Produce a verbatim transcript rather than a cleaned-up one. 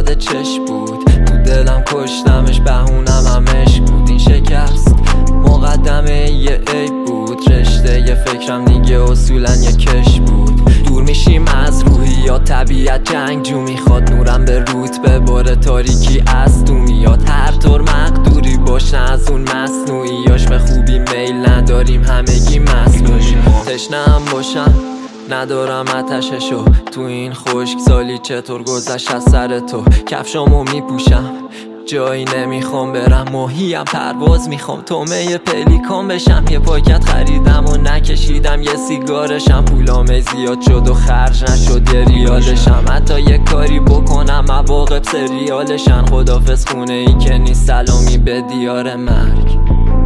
زده چشم بود، تو دلم کشتمش بهونم همش بود. این شکست مقدمه یه عیب بود، رشته یه فکرم دیگه اصولا یه کش بود. دور میشیم از روحیات طبیعت جنگجو میخواد، نورم به روت به بار تاریکی از تو میاد. هر طور مقدوری باشه از اون مصنوعیاش، به خوبی میل نداریم همگی مسئولیم. تشنه‌ام باشم ندارم آتششو، تو این خشک سالی چطور گذشت از سر تو. کفشامو میپوشم جایی نمیخوام برم، ماهیم پرواز میخوام تومه پلیکان بشم. یه پاکت خریدم و نکشیدم یه سیگارشم، پولامه زیاد شد و خرج نشد یه ریالشم. حتی یه کاری بکنم مواقب سریالشن، خدافظ خونه ای که نیست سلامی به دیار مرگ.